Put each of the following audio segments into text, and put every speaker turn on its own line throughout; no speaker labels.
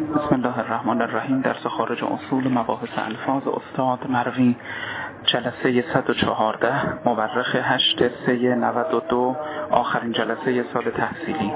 بسم الله الرحمن الرحیم. درس خارج اصول مباحث الفاظ استاد مروی، جلسه 114، مورخ 8/3/92، آخرین جلسه سال تحصیلی.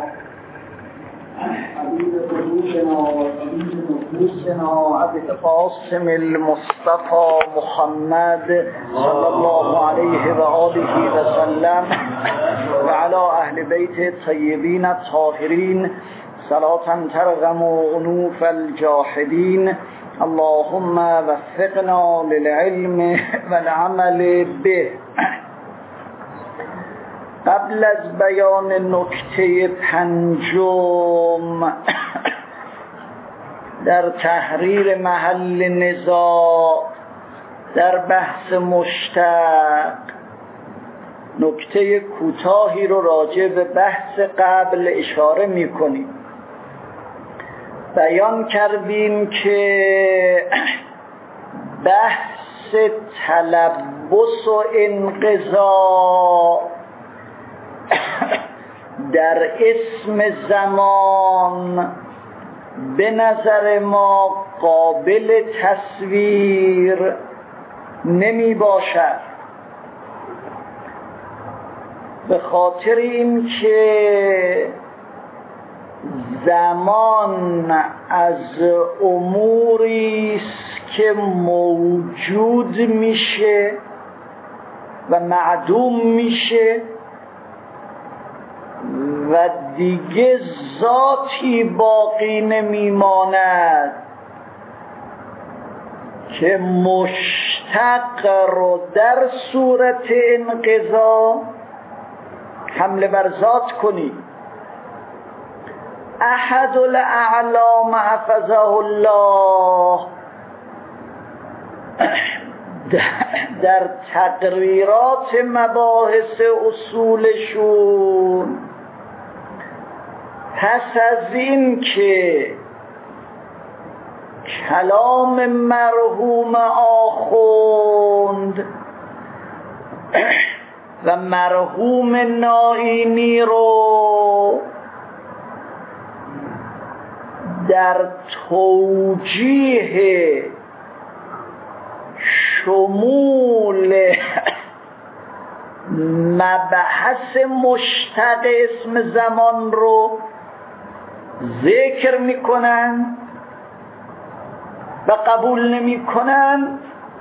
عبد قاسم المصطفى محمد صلى الله عليه وآله وسلم وعلى أهل بيت الطيبين الطاهرين صلاة ترغم أنوف الجاحدين. اللهم وفقنا للعلم والعمل به. قبل از بیان نکته پنجم در تحریر محل نزاع در بحث مشتق، نکته کوتاهی رو راجع به بحث قبل اشاره می‌کنیم. بیان کردیم که بحث تلبس و انقضا در اسم زمان به نظر ما قابل تصویر نمی باشد، به خاطر این که زمان از اموری است که موجود میشه و معدوم میشه و دیگه ذاتی باقی نمیماند که مشتق رو در صورت انقضا حمله بر ذات کنی. احد الاعلام حفظه الله در تقریرات مباحث اصولشون پس از این که کلام مرحوم آخوند و مرحوم نائینی رو در توجیه شمول مبحث مشتق اسم زمان رو ذکر میکنن و قبول نمیکنن،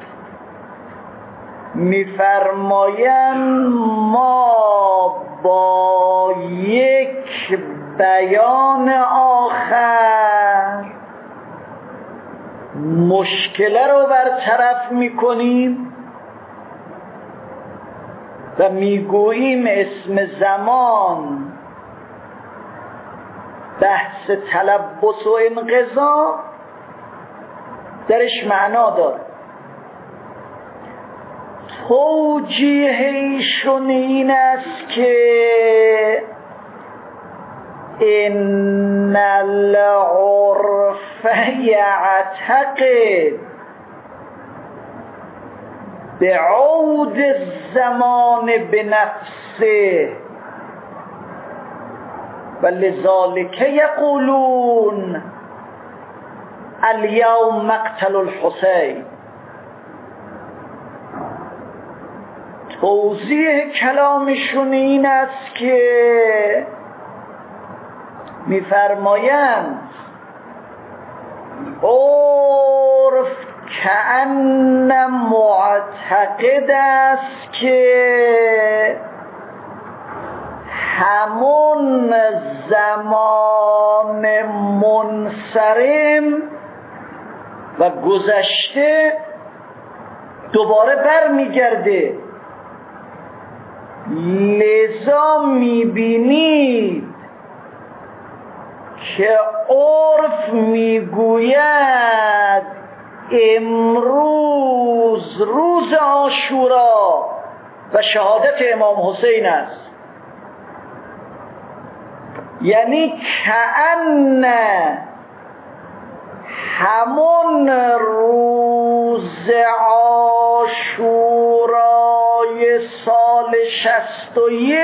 میفرمایند ما با یک بیان آخر مشکل رو برطرف میکنیم و میگوییم اسم زمان بحث تلبس و انقضا درش معنا داره. توجیه ایشون این است که ان العرف یعتقد بعود الزمان بنفسه ولذلك یقولون اليوم مقتل الحسین. توضیح کلامشون این است که میفرمایند عرف کأن معتقد است که همون زمان منصرم و گذشته دوباره بر میگرده، لذا میبینید که عرف میگوید امروز روز عاشورا و شهادت امام حسین است. یعنی کأن همون روز عاشورای سال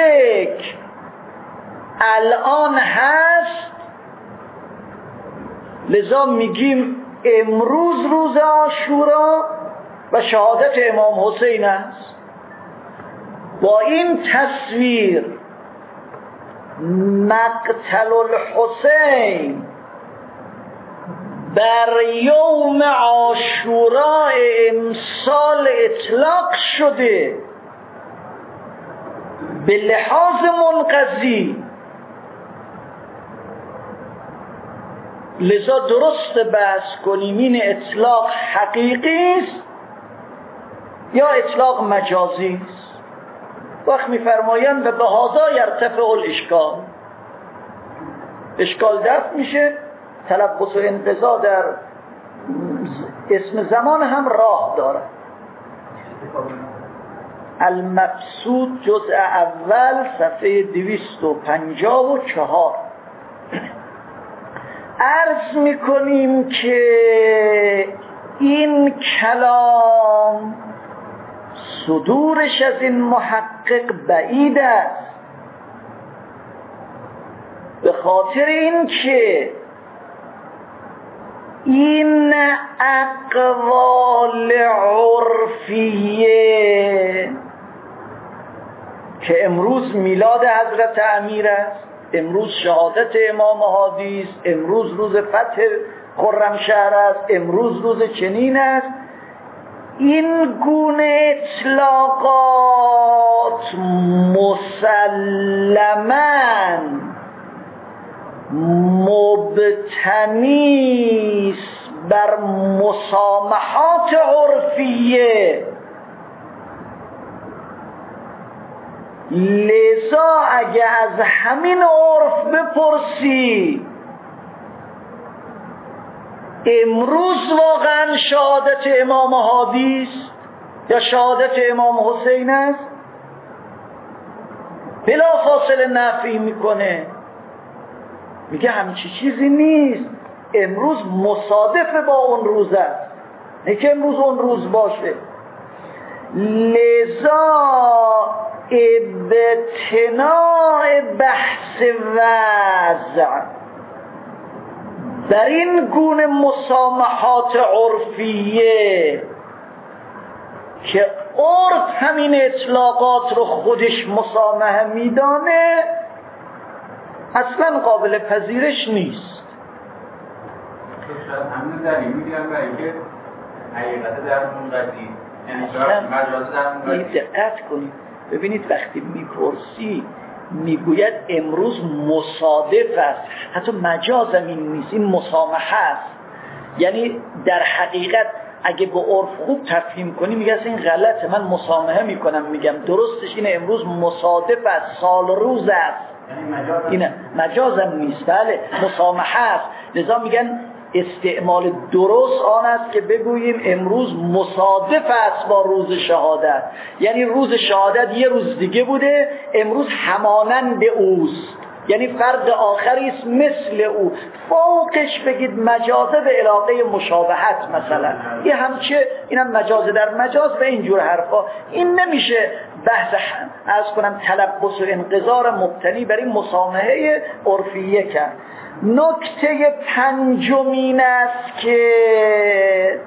61 الان هست لذا میگیم امروز روز عاشورا و شهادت امام حسین است. با این تصویر مقتل الحسین بر یوم عاشورا امسال اطلاق شده به لحاظ منقضی. لذا درست بحث کنیم این اطلاق حقیقی است یا اطلاق مجازی است. وقت می‌فرمایند به هذا یرتفع الاشکال، اشکال دفع میشه. تلبس و انقضا در اسم زمان هم راه داره. المبسوط جزء اول صفحه 254. عرض میکنیم که این کلام صدورش از این محقق بعید است، به خاطر این که این اقوال عرفیه که امروز میلاد حضرت امیر است، امروز شهادت امام هادی است، امروز روز فتح خرمشهر است، امروز روز چنین است، این گونه اطلاقات مسلماً مبتنی بر مسامحات عرفیه. لذا اگه از همین عرف بپرسی امروز واقعا شهادت امام هادی است یا شهادت امام حسین است، بلا فاصله نفی میکنه، میگه همچی چیزی نیست، امروز مصادف با اون روز است، نه که امروز اون روز باشه. لذا ابتناء بحث وضع در این گونه مسامحات عرفیه که عرف همین اطلاقات رو خودش مسامحه میدانه اصلا قابل پذیرش نیست.
همین دلیل میگیرم برای که حقیقت در منقضی، یعنی مجاز در منقضی.
دقت کنید ببینید وقتی میپرسی میگوید امروز مصادف است، حتی مجاز این نیست، این مسامحه است. یعنی در حقیقت اگه به عرف خوب تفهیم کنی میگه این غلطه، من مسامحه میکنم، میگم درستش اینه امروز مصادف است، سال روز است، اینه مجازم نیست، بله مسامحه است. لذا میگن استعمال درست آن است که بگوییم امروز مصادف است با روز شهادت، یعنی روز شهادت یه روز دیگه بوده، امروز همانند اوست، یعنی فرد آخری است مثل او. فوقش بگید مجازه به علاقه مشابهت مثلا، یه همچه اینم مجازه در مجاز به اینجور حرفا. این نمیشه بحث از کنم تلبس و انقضار مبتنی بر این مسامحه عرفیه کرد. نکته پنجمین است که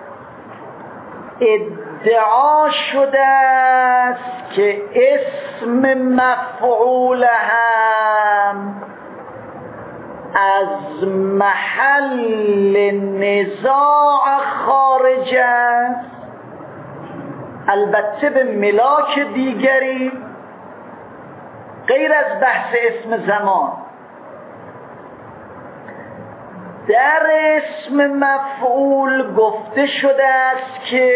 ادعا شده است که اسم مفعول هم از محل نزاع خارج است، البته به ملاک دیگری غیر از بحث اسم زمان. در اسم مفعول گفته شده است که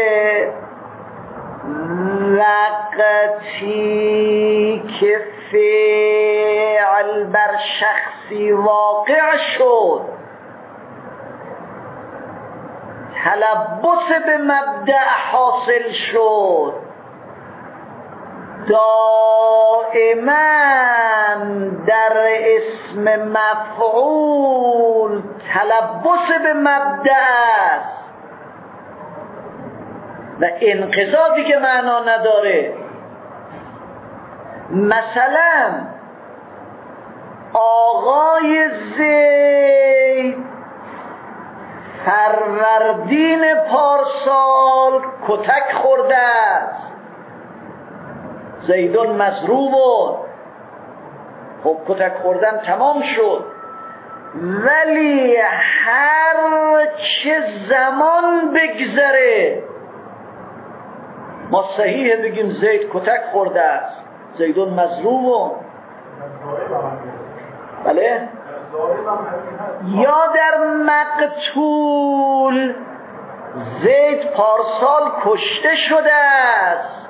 وقتی که فعل بر شخصی واقع شد، تلبس به مبدأ حاصل شد، دائما در اسم مفعول تلبس به مبدأ است و انقضا دیگه معنا نداره. مثلا آقای زید فروردین پارسال کتک خورده است، زیدون مضروب. خب کتک خوردن تمام شد، ولی هر چه زمان بگذره ما صحیح بگیم زید کتک خورده است، زیدون مضروب. بله؟ یا در مقتول زید پارسال کشته شده است،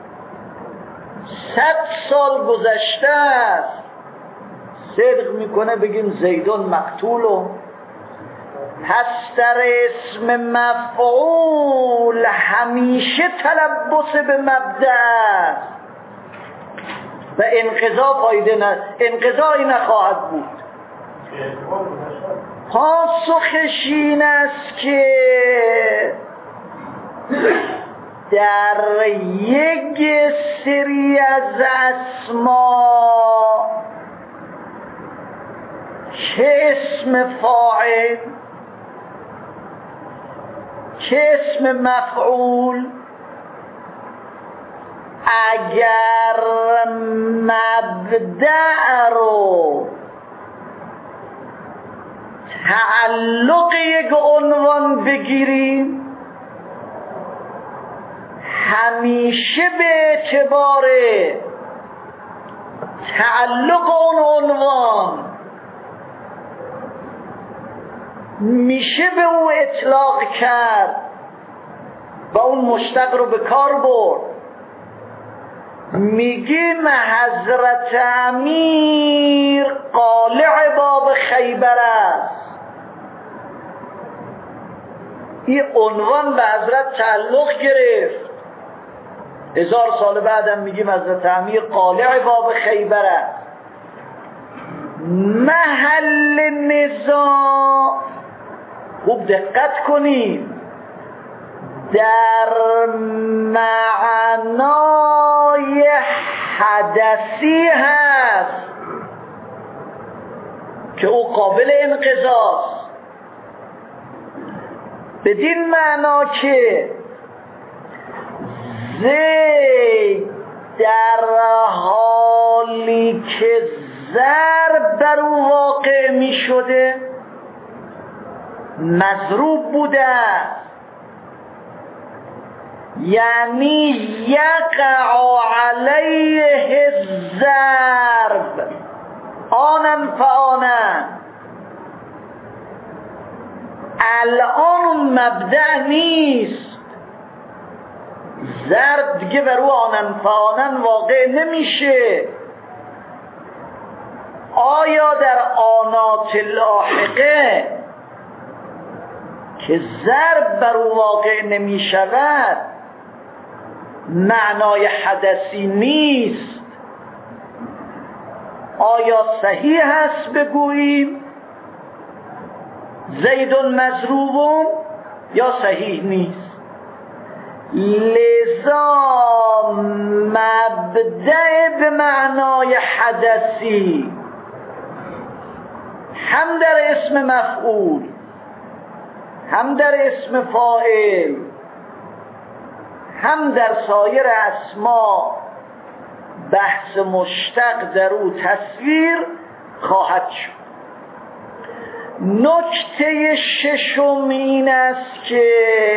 100 سال گذشته است، صدق میکنه بگیم زیدون مقتولو. پس در اسم مفعول همیشه تلبس به مبدأ است و انقضایی نخواهد بود. پاسخش این است که در یک سری از اسما که اسم فاعل که اسم مفعول اگر مبدأ رو تعلق یک عنوان بگیریم همیشه به اعتبار تعلق اون عنوان میشه به او اطلاق کرد و اون مشتق رو به کار برد. میگیم حضرت امیر قالع باب خیبر است، این عنوان به حضرت تعلق گرفت. 1000 سال بعدم میگیم حضرت امیر قالع باب خیبر است. محل نزاع خوب دقت کنیم در معنای حدثی هست که او قابل انقضاست، بدین معنا که زید در حالی که ضرب بر او واقع می شده مضروب بوده، یعنی یقع علیه الضرب آنن فآنن. الان مبدأ نیست، ضرب دیگه بر او آنن فآنن واقع نمیشه. آیا در آنات لاحقه که ضرب بر او واقع نمی شود معنای حدثی نیست؟ آیا صحیح هست بگوییم زیدون مضروبون یا صحیح نیست؟ لذا مبدأ به معنای حدثی هم در اسم مفعول هم در اسم فاعل هم در سایر اسما بحث مشتق در او تصویر خواهد شد. نکته ششم این است که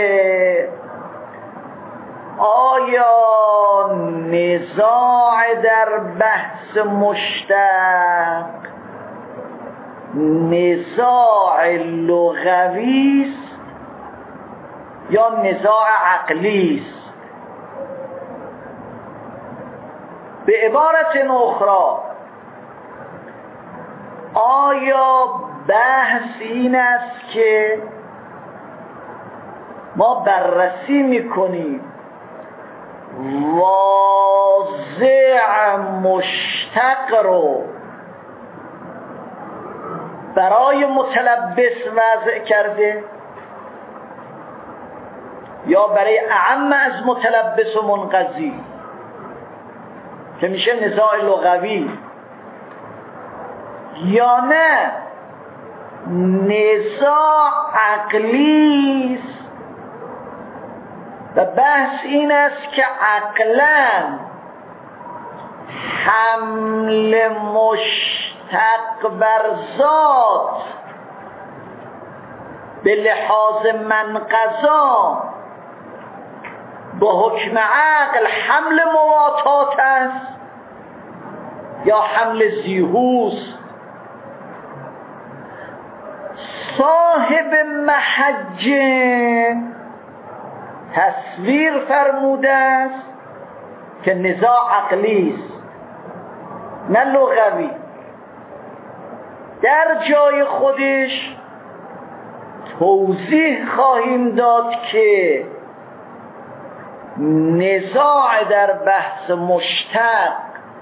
آیا نزاع در بحث مشتق نزاع لغوی است یا نزاع عقلی است؟ به عبارت اخرى آیا بحث این است که ما بررسی میکنیم واضع مشتق رو برای متلبس وضع کرده یا برای اعم از متلبس و منقضی که میشه نزاع لغوی، یا نه نزاع عقلی است و بحث این است که عقلاً حمل مشتق بر ذات به لحاظ منقضا با حکم عقل حمل مواتات است یا حمل زیهوست. صاحب محجه تصویر فرموده است که نزاع عقلی است نه لغوی. در جای خودش توضیح خواهیم داد که نزاع در بحث مشتق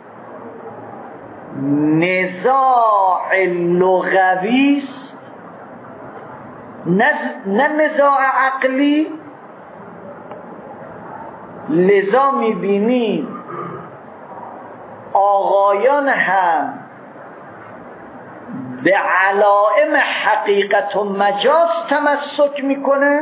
نزاع لغوی است نه نزاع عقلی. لذا می‌بینید آقایان هم به علائم حقیقت و مجاز تمسک میکنه،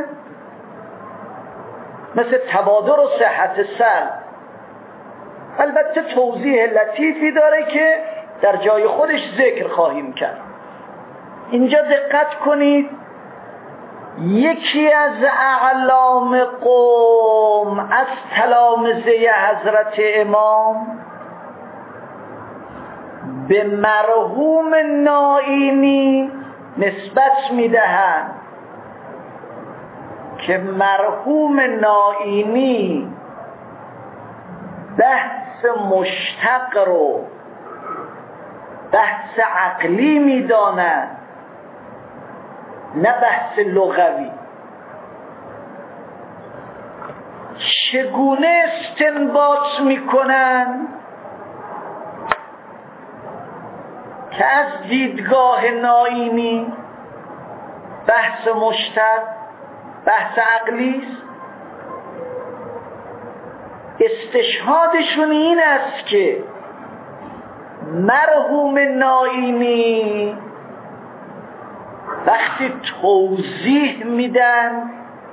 مثل تبادر و صحت سلب. البته توضیح لطیفی داره که در جای خودش ذکر خواهیم کرد. اینجا دقت کنید، یکی از اعلام قوم از تلامذه حضرت امام به مرحوم نائینی نسبت میدهند که مرحوم نائینی بحث مشتق رو بحث عقلی میداند نه بحث لغوی. چگونه استنباط میکنن؟ که از دیدگاه نائینی بحث مشتق بحث عقلی است. استشهادشون این است که مرحوم نائینی وقتی توضیح میدن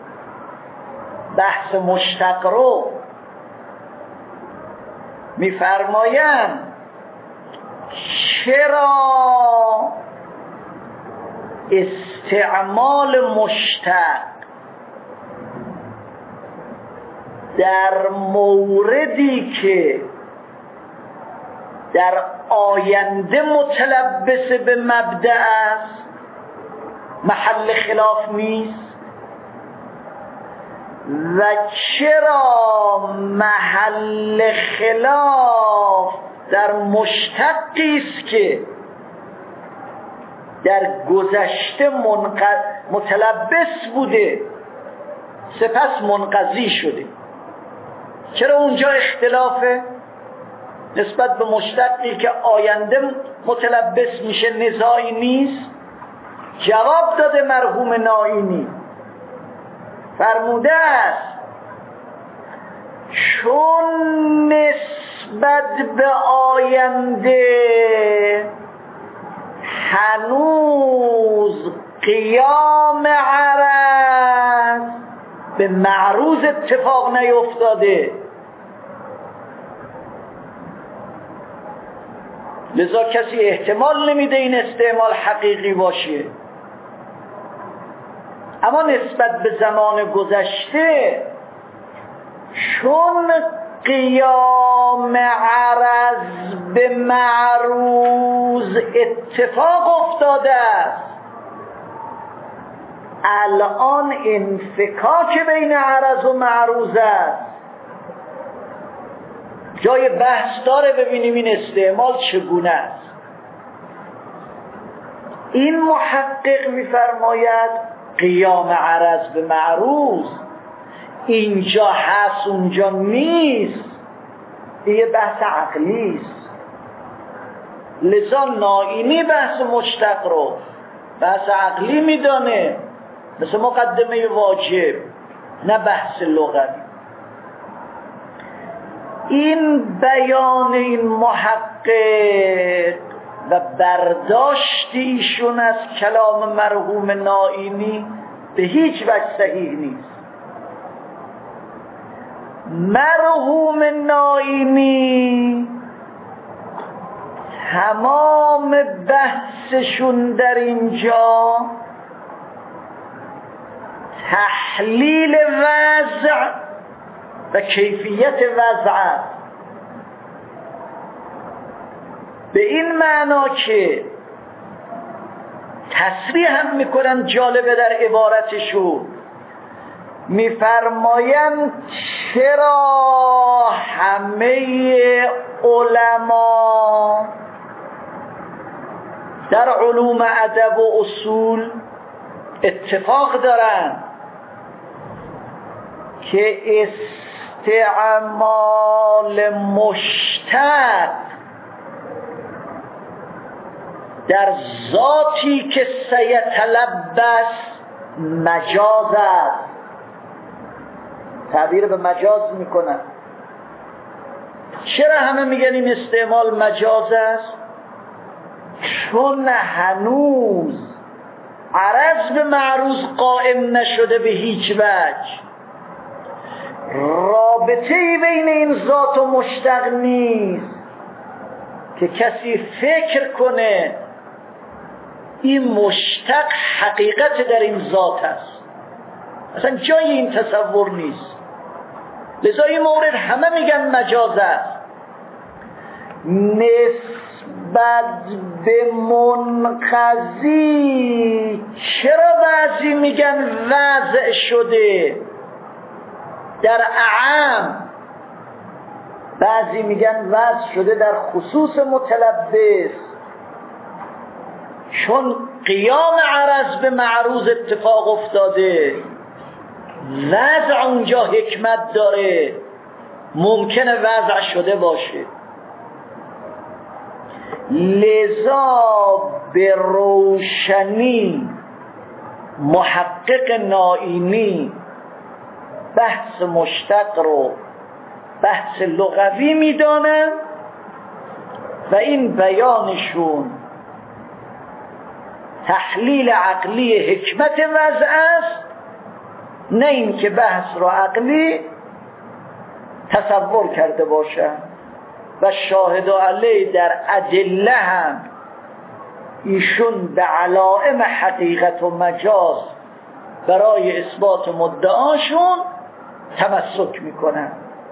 بحث مشتق رو میفرمایند چرا استعمال مشتق در موردی که در آینده متلبس به مبدأ است محل خلاف نیست و چرا محل خلاف در مشتقی است که در گذشته متلبس بوده سپس منقضی شده. چرا اونجا اختلافه نسبت به مشتقی که آینده متلبس میشه نزاعی نیست؟ جواب داده مرحوم نائینی، فرموده است چون نسبت به آینده هنوز قیام عرض به معروض اتفاق نیفتاده، لذا کسی احتمال نمیده این استعمال حقیقی باشه. اما نسبت به زمان گذشته چون قیام عرض به معروض اتفاق افتاده است، الان انفکاک بین عرض و معروض است. جای بحث داره ببینیم این استعمال چگونه است. این محقق می‌فرماید قیام عرض به معروض اینجا هست اونجا نیست، دیگه بحث عقلی است. لذا نائینی بحث مشتق رو بحث عقلی میدانه، مثل مقدمه واجب، نه بحث لغوی. این بیان این محقق و برداشت ایشون از کلام مرحوم نائینی به هیچ وجه صحیح نیست. مرحوم نائینی تمام بحثشون در اینجا تحلیل وضع و کیفیت وضع است، به این معنا که تصریح هم میکنن، جالبه در عبارتشون میفرمایند چرا همه علما در علوم ادب و اصول اتفاق دارن که استعمال مشتق در ذاتی که سیتلبس مجاز است، تعبیر به مجاز میکنن. چرا همه میگن این استعمال مجاز است؟ چون هنوز عرض به معروض قائم نشده به هیچ وجه، رابطه‌ای بین این ذات و مشتق نیست که کسی فکر کنه این مشتق حقیقت در این ذات است. اصلا جای این تصور نیست. لذا این مورد همه میگن مجاز است. نسبت به منقضی چرا بعضی میگن وضع شده در اعم، بعضی میگن وضع شده در خصوص متلبس؟ چون قیام عرض به معروض اتفاق افتاده، وضع اونجا حکمت داره، ممکنه وضع شده باشه. لذا به روشنی محقق نائینی بحث مشتق رو بحث لغوی میدانن و این بیانشون تحلیل عقلی حکمت وضع است، نه این که بحث رو عقلی تصور کرده باشن. و شاهد علی در ادله هم ایشون به علائم حقیقت و مجاز برای اثبات مدعاشون تمسک میکنن.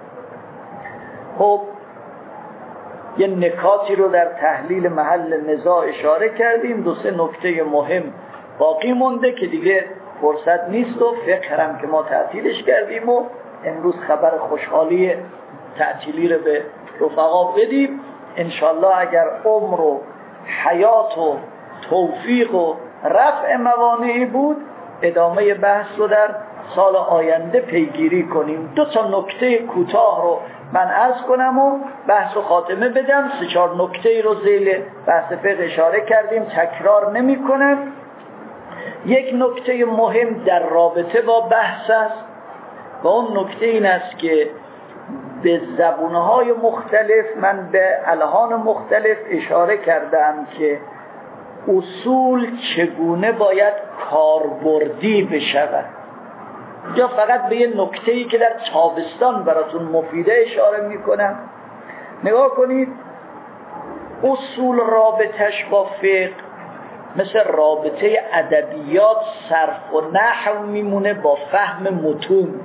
خب یه نکاتی رو در تحلیل محل نزاع اشاره کردیم. دو سه نکته مهم باقی مونده که دیگه فرصت نیست و فقه هم که ما تعطیلش کردیم و امروز خبر خوشحالی تعطیلی رو به رفقا بدیم. انشالله اگر عمر و حیات و توفیق و رفع موانعی بود ادامه بحث رو در سال آینده پیگیری کنیم. دو تا نکته کوتاه رو من عرض کنم و بحث و خاتمه بدم. 3-4 نکته رو ذیل بحث فقه اشاره کردیم، تکرار نمی کنم. یک نکته مهم در رابطه با بحث است و اون نکته این است که به زبونهای مختلف من به الهان مختلف اشاره کردم که اصول چگونه باید کاربردی بشود. یا فقط به یه نکته‌ای که در تابستان براتون مفیده اشاره میکنم. نگاه کنید، اصول رابطش با فقه مثل رابطه ادبیات صرف و نحو میمونه با فهم متون.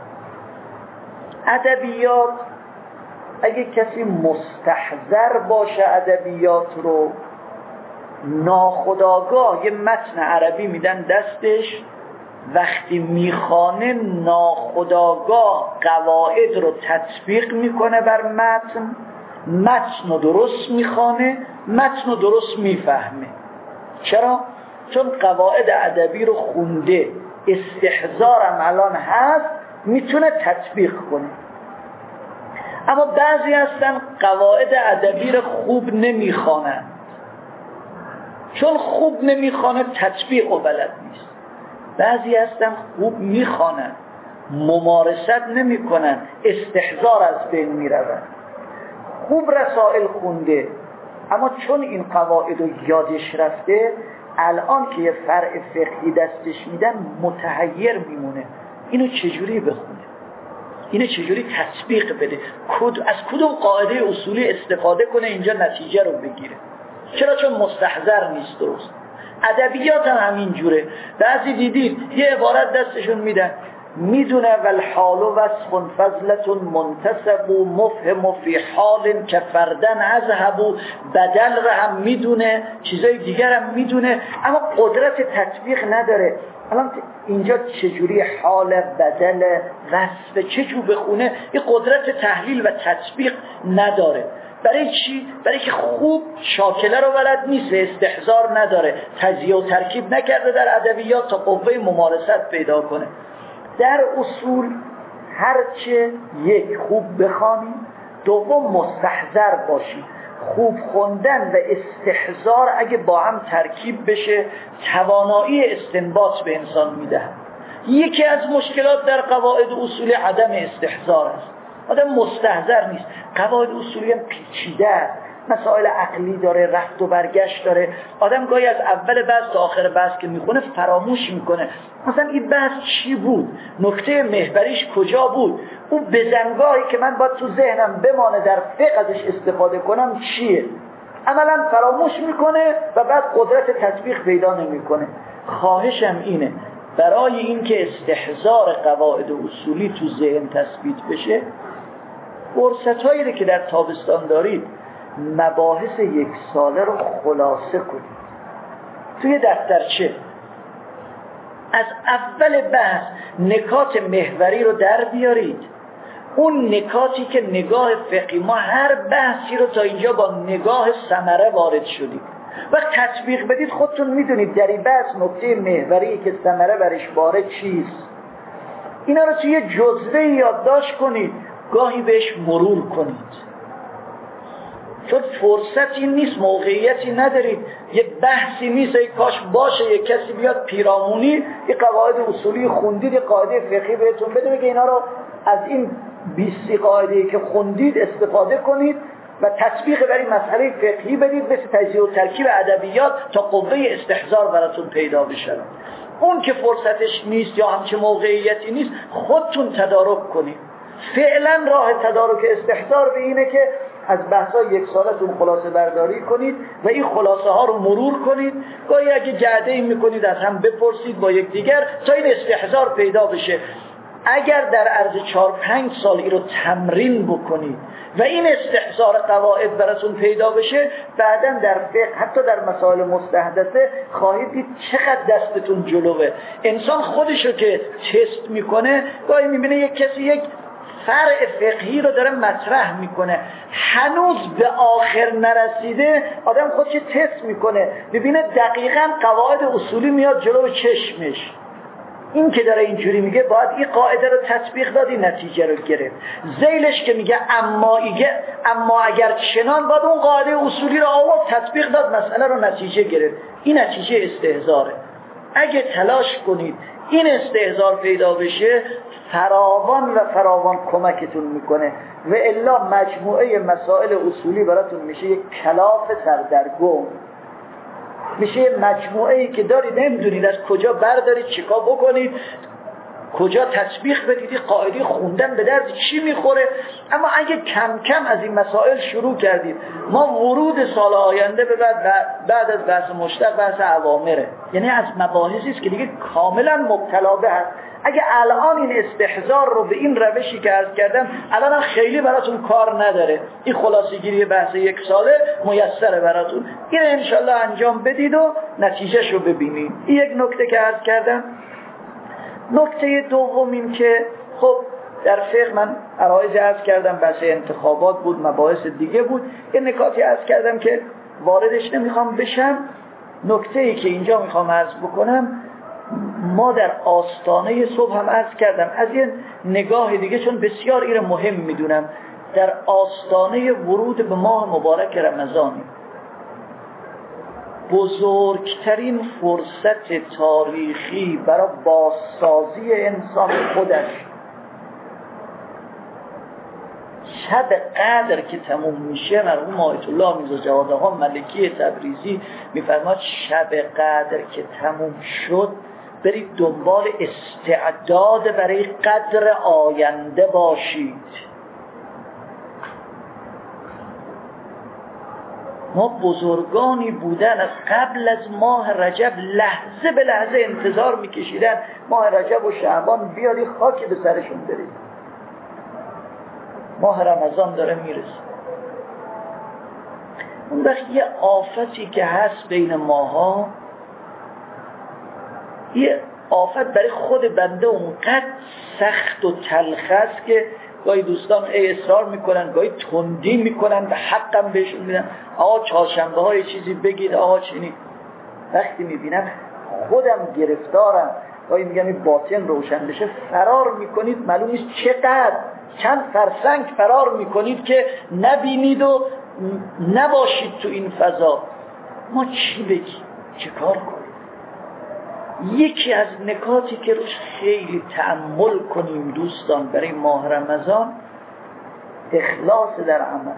ادبیات اگه کسی مستحضر باشه ادبیات رو، ناخودآگاه یه متن عربی میدن دستش، وقتی میخوانه ناخودآگاه قواعد رو تطبیق میکنه بر متن رو درست میخوانه، متن رو درست میفهمه. چرا؟ چون قواعد ادبی رو خونده، استحضارم الان هست، میتونه تطبیق کنه. اما بعضی هستن قواعد ادبی رو خوب نمیخوانن، چون خوب نمیخوانه تطبیق و بلد نیست. بعضی هستن خوب میخوانن، ممارست نمیکنن، استحضار از بین میرون. خوب رسائل خونده، اما چون این قواعد رو یادش رفته الان که یه فرع فقهی دستش میدن متحیر میمونه اینو چجوری بخونه، اینو چجوری تطبیق بده، از کدوم قاعده اصولی استفاده کنه اینجا نتیجه رو بگیره. چرا؟ چون مستحضر نیست. درست ادبیات هم همین جوره. بعضی دیدید یه عبارت دستشون میدن میدونه والحال وصف فضلت منتسب مفهم فی حال که فردن اذهب، بدل رو هم میدونه، چیزای دیگر هم میدونه، اما قدرت تطبیق نداره. الان اینجا چجوری حال، بدل، وصف چجور بخونه؟ این قدرت تحلیل و تطبیق نداره. برای چی؟ برای که خوب شاکله رو بلد نیست، استحضار نداره، تجزیه و ترکیب نکرده در ادبیات تا قوه ممارست پیدا کنه. در اصول هرچه یک خوب بخوانید، دوم مستحضر باشید. خوب خوندن و استحضار اگه با هم ترکیب بشه توانایی استنباط به انسان میده. یکی از مشکلات در قواعد اصولی عدم استحضار است. آدم مستحضر نیست. قواعد اصولی هم پیچیده است، مسائل عقلی داره، رفت و برگشت داره. آدم گاهی از اول بحث تا آخر بحث که میخونه فراموش میکنه مثلا این بحث چی بود، نکته محوریش کجا بود، اون بزنگاهی که من باید تو ذهنم بمانه در فقه ازش استفاده کنم چیه، عملا فراموش میکنه و بعد قدرت تطبیق پیدا نمیکنه. خواهشم اینه برای اینکه استحضار قواعد اصولی تو ذهن تثبیت بشه، فرصتایی رو که در تابستان دارید مباحث یک ساله رو خلاصه کنید توی دفترچه. از اول بحث نکات محوری رو در بیارید. اون نکاتی که نگاه فقهی، ما هر بحثی رو تا اینجا با نگاه ثمره وارد شدیم، وقت تطبیق بدید خودتون میدونید در این بحث نکته محوری که ثمره برش وارد چیست. اینا رو توی جزوه یادداشت کنید، گاهی بهش مرور کنید، چون فرصتی نیست، موقعیتی ندارید، یه بحثی نیست ای کاش باشه یه کسی بیاد پیرامونی یه قواعد اصولی خوندید یه قاعده فقهی بهتون بده بگه اینا رو از این 20 قاعده‌ای که خوندید استفاده کنید و تطبیق بر این مسئله فقهی بدید، مثل تجزیه و ترکیب ادبیات تا قوه استحضار براتون پیدا بشه. اون که فرصتش نیست یا همچه موقعیتی نیست خودتون تدارک کنید. فعلا راه تدارک استحضار به اینه که از بحثا یک سالتون خلاصه برداری کنید و این خلاصه ها رو مرور کنید. گاهی اگه جعده میکنید از هم بپرسید با یک دیگر تا این استحضار پیدا بشه. اگر در عرض 4-5 سال این رو تمرین بکنید و این استحضار قواعد براتون پیدا بشه، بعداً در فقه حتی در مسائل مستحدثه خواهید دید چقدر دستتون جلوه. انسان خودشو که تست میکنه گاهی میبینه یک کسی یک فرع فقهی رو داره مطرح میکنه، هنوز به آخر نرسیده، آدم خودش تست میکنه ببینه دقیقاً قواعد اصولی میاد جلو چشمش. این که داره اینجوری میگه باید این قاعده رو تطبیق دادی نتیجه رو گرفت. ذیلش که میگه اما اگر چنان، باید اون قاعده اصولی رو آورد تطبیق داد، مسئله رو نتیجه گرفت. این نتیجه استحضاره. اگه تلاش کنید این استحضار پیدا بشه فراوان و فراوان کمکتون میکنه و الا مجموعه مسائل اصولی براتون میشه یک کلاف سردرگم، میشه مجموعه‌ای که دارید نمیدونید از کجا بردارید چیکار بکنید، کجا تطبیق بدید. قاعده خوندن به درد چی میخوره؟ اما اگه کم کم از این مسائل شروع کردید، ما ورود سال آینده به بعد از بحث مشتق بحث اوامره، یعنی از مباحثی است که دیگه کاملا مبتلا به هست. اگه الان این استحضار رو به این روشی که عرض کردم الان خیلی براتون کار نداره، این خلاصه گیری بحث یک ساله میسره براتون، این انشالله انجام بدید و نتیجهش رو ببینید. این یک نکته که عرض کردم. نکته دوم این که خب در فقه من عرایض عرض کردم، بحث انتخابات بود، مباحث دیگه بود، یه نکاتی عرض کردم که واردش نمیخوام بشم. نکته‌ای که اینجا میخوام عرض بکنم، ما در آستانه صبح هم عرض کردم از یه نگاه دیگه، چون بسیار این مهم میدونم، در آستانه ورود به ماه مبارک رمضان بزرگترین فرصت تاریخی برای بازسازی انسان خودش، شب قدر که تموم میشه، مرحوم آیت الله میرزا جواد آقا ملکی تبریزی میفرماد شب قدر که تموم شد برید دنبال استعداد برای قدر آینده باشید. ما بزرگانی بودن از قبل از ماه رجب لحظه به لحظه انتظار میکشیدن ماه رجب و شعبان بیاری خاک به سرشون برید. ماه رمضان داره میرسه. اون وقت یه آفتی که هست بین ماها، یه آفت برای خود بنده اونقدر سخت و تلخ است که گاهی دوستان اصرار میکنن، گاهی تندی میکنن، به حقم بهشون میدن آقا چهارشنبه های چیزی بگید، آقا چینی. وقتی میبینم خودم گرفتارم، گاهی میگم این باطن روشن بشه، فرار میکنید معلوم نیست چقدر چند فرسنگ فرار میکنید که نبینید و نباشید تو این فضا. ما چی بگیم؟ چه کار کنیم؟ یکی از نکاتی که روش خیلی تأمل کنیم دوستان برای ماه رمضان، اخلاص در عمل.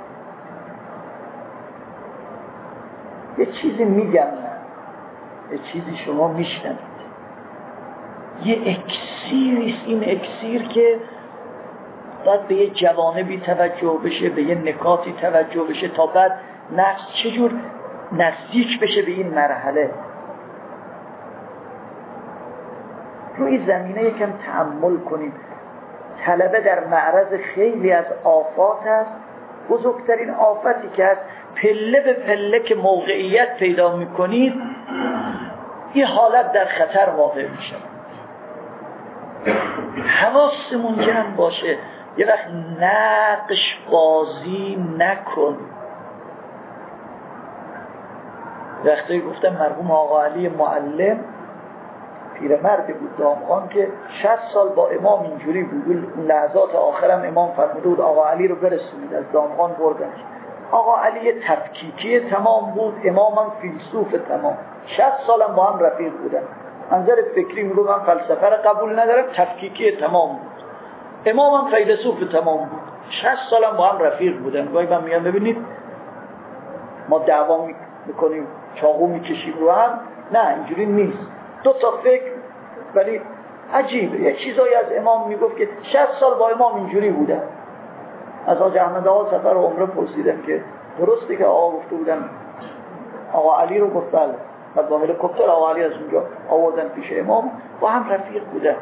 یه چیزی میگم نه، یه چیزی شما میشنوید، یه اکسیریست، این اکسیر که باید به یه جوانبی توجه بشه، به یه نکاتی توجه بشه تا بعد نفس چجور نزدیک بشه به این مرحله. روی زمینه یکم تأمل کنیم. طلبه در معرض خیلی از آفات هست. بزرگترین آفتی که هست پله به پله که موقعیت پیدا میکنید یه حالت در خطر واقع میشه. حواسمون جمع باشه، یه وقت نقش بازی نکن. وقتی گفتم مرحوم آقا علی معلم پیرمردی بود دامغان که 60 سال با امام اینجوری بود. لحظات آخرم امام فرموده بود آقا علی رو برسونید، از دامغان بردنش. آقا علی تفکیکی تمام بود، امامم فیلسوف تمام. 60 سالم با هم رفیق بودن. منظر فکری میگو من فلسفه رو قبول ندارم، تفکیکی تمام بود. امامم فیلسوف تمام بود. 60 سالم با هم رفیق بودن. گاهی من میگم ببینید ما دعوا میکنیم، چاقو میکشیم رو هم، نه اینجوری نیست. دو تا فکر، ولی عجیبه. یه چیزایی از امام میگفت که 60 سال با امام اینجوری بودن. از حاج احمد آقا سفر عمره پرسیدم که درسته که آقا گفته بودن آقا علی رو گفت بله، بعد با هلیکوپتر آقا علی از اونجا آوردن پیش امام، با هم رفیق بودن.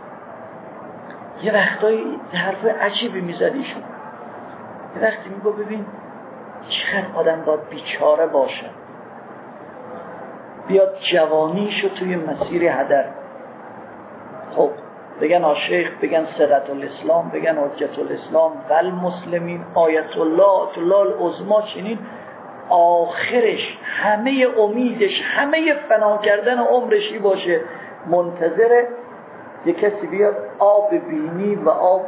یه وقتایی حرف عجیبی میزد ایشون. یه وقتی میگو ببین چقدر آدم باید بیچاره باشه بیاد جوانیشو توی مسیر هدر. خب بگن آشیخ، بگن صدت الاسلام، بگن حجت الاسلام و المسلمین، آیت الله العظما، چنین آخرش همه امیدش، همه فنا کردن عمرشی باشه منتظر یک کسی بیاد آب بینی و آب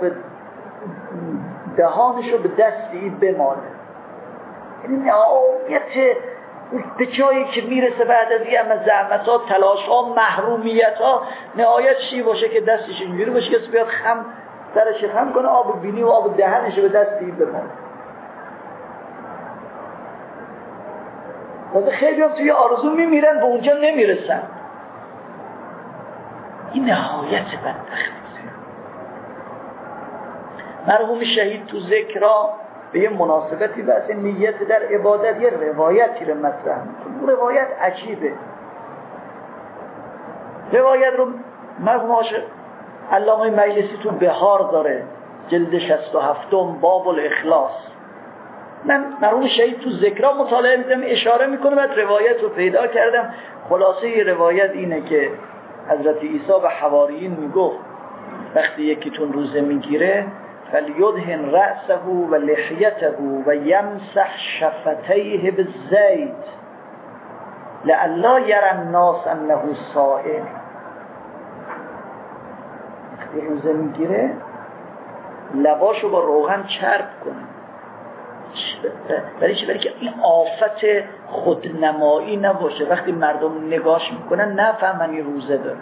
دهانشو به دستی بماله. این نهایت به جایی که میرسه بعد از یه همه زحمت ها، تلاش ها، محرومیت ها، نهایت چی باشه که دستش اینجوری باشه کسی بیاد خم سرش خم کنه آب بینی و آب دهنشو به دستی بماله. واسه خیلی هم توی آرزو میمیرن به اونجا نمیرسن. این نهایت بدبختی. مرحوم شهید تو ذکرها به یه مناسبتی بحث نیت در عبادت یه روایتی رو مطرح میکنه. اون روایت عجیبه. روایت رو مرحوم علامه مجلسی تو بهار داره، جلد 67 باب الاخلاص. من مرحوم شهید تو ذکرها مطالعه می‌کردم، اشاره میکنه، بعد روایت رو پیدا کردم. خلاصه روایت اینه که حضرت عیسی به حواریین میگفت وقتی یکیتون روزه میگیره فلیدهن رأسه و لحیته و یمسح شفتیه بالزیت لئلا یری الناس انه صائم. وقتی روزه میگیره لباشو با روغن چرب کنه. برای چی؟ برای که این آفت خودنمایی نباشه. وقتی مردم نگاش میکنن نفهمن این روزه داره.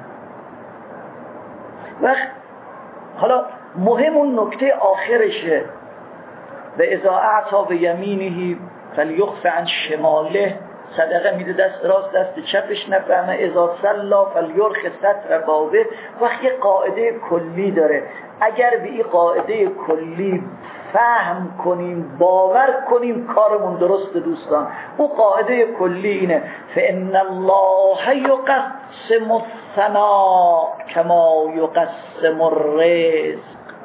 وقت حالا مهم اون نکته آخرشه. و اذا اعطا به یمینه فلیخف عن شماله، صدقه میده دست راست دست چپش نفهمه. اذا صلا فلیرخ ستر بابه. وقتی قاعده کلی داره، اگر به این قاعده کلی فهم کنیم باور کنیم کارمون درسته دوستان. اون قاعده کلی اینه فإن الله یقسم الثنا کما یقسم الرزق.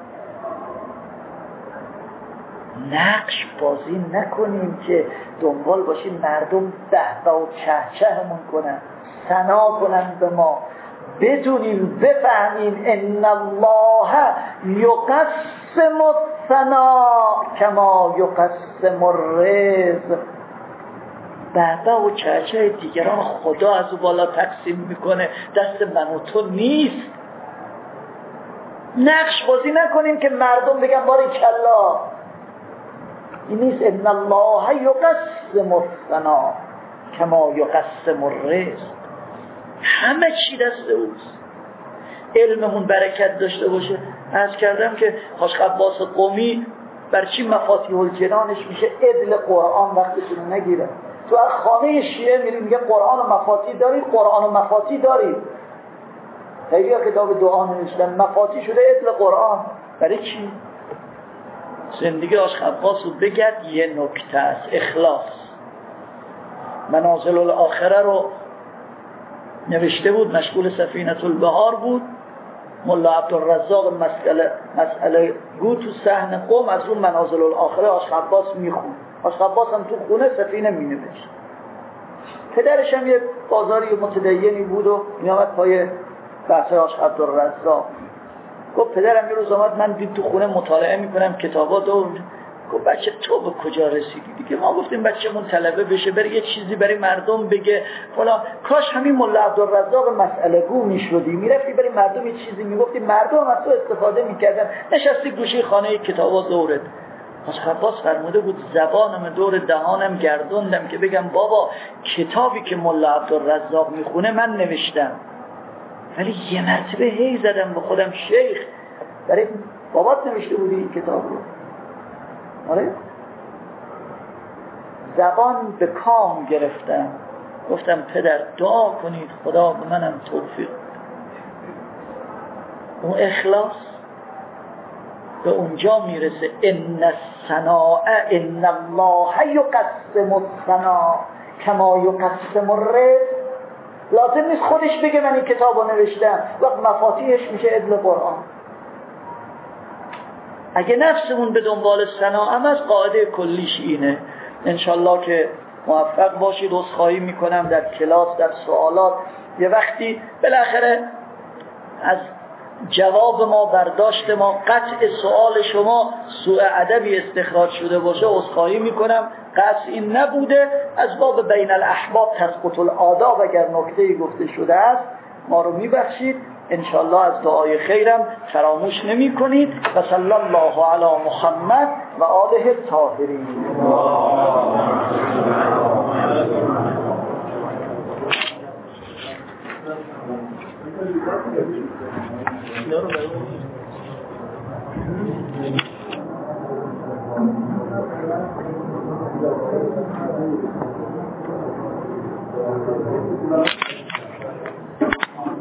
نقش بازی نکنیم که دنبال باشیم مردم به و چهچهمون کنن، ثنا کنن به ما. بدونیم بفهمیم ان الله یقسم الثنا کما یقسم الرزق. به و چهچه دیگران خدا از او بالا تقسیم میکنه، دست من و تو نیست. نقش بازی نکنیم که مردم بگن باریکلا. این نیست. ان الله یقسم الثنا کما یقسم الرزق. همه چی دست اوست. علممون برکت داشته باشه. عرض کردم که حاج عباس قمی بر چی مفاتیح الجنانش میشه عدل قرآن وقتشون نگیره. تو از خانه شیعه میریم میگه قرآن و مفاتیح دارید، قرآن و مفاتیح دارید. خیلی ها کتاب دعا نوشتن مفاتیح شده عدل قرآن. برای چی؟ زندگی حاج عباس رو بگرد یه نکته است، اخلاص. منازل الاخره رو نوشته بود، مشغول سفینة البحار بود. ملا عبدالرزاق مسئله گو تو صحن قم از اون منازل الاخره حاج عباس میخون. حاج عباس هم تو خونه سفینه مینوشت. پدرش هم یه بازاری متدینی بود و میامد پای بحث حاج عبدالرزاق. گفت پدرم یه روز آمد، من دید تو خونه مطالعه میکنم کتابات و گفت بچه تو به کجا رسیدی؟ دیگه ما گفتیم بچه‌مون طلبه بشه بره یه چیزی برای مردم بگه فلان. کاش همین ملا عبدالرزاق مسئله گو میشدی، میرفتی برای مردم یه چیزی میگفتی، مردم از تو استفاده میکردن. نشستی گوشه خانه کتابات دورت. حاج عباس فرموده بود زبانم دور دهانم گردوندم که بگم بابا کتابی که ملا عبدالرزاق میخونه من نوشتم. ولی یه مرتبه هی زدم به خودم شیخ برای بابات نوشته بودی این کتاب رو. آره؟ زبان به کام گرفتم، گفتم پدر دعا کنید خدا به منم توفیق. اون اخلاص به اونجا میرسه. ان الثناء ان الله یقسم الثنا کما یقسم الرزق. لازم نیست خودش بگه من این کتاب رو نوشتم، وقت مفاتیحش میشه عدل قرآن. اگه نفسمون به دنبال ثنا هم از قاعده کلیش اینه. انشالله که موفق باشید. عذرخواهی میکنم در کلاس در سوالات یه وقتی بالاخره از جواب ما برداشت ما قطع سوال شما سوء ادبی استخراج شده باشه عذرخواهی میکنم. قصد این نبوده. از باب بین الاحباب تسقط الآداب اگر نکته‌ای گفته شده است ما رو میبخشید. انشالله از دعای خیرم فراموش نمی کنید. و صلی الله علی محمد و آله الطاهرین.
Thank you.